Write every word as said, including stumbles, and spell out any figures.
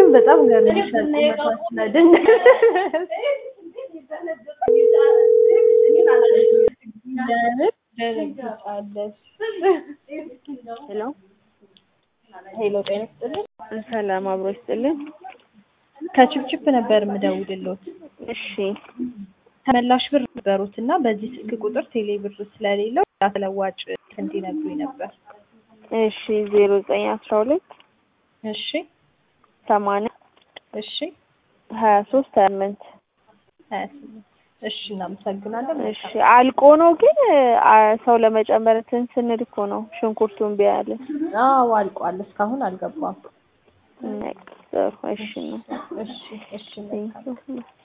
በጣም ገርሞሻል ቁመታችን አይደል? ሄሎ ሄሎ ጤና ይስጥልኝ። ሰላም አብሮ ይስጥልኝ። ከችፕችፕ ነበር የምደውልልዎት። እሺ ተመላሽ ብር ነበሩትና በዚህ ስልክ ቁጥር ቴሌ ብር ስለሌለው ተለዋጭ እንዲነግሩኝ ነበር። እሺ ዜሮ ዘጠኝ አስራ ሁለት እሺ ሰማንያ እሺ ሀያ ሶስት ሀያ ስምንት ሀያ ስምንት እሺ እናመሰግናለን። እሺ አልቆ ነው ግን ሰው ለመጨመር እንትን ስንል እኮ ነው ሽንኩርቱን ቢያለ። አዎ አልቋል፣ እስካሁን አልገባም። እሺ እሺ እሺ እሺ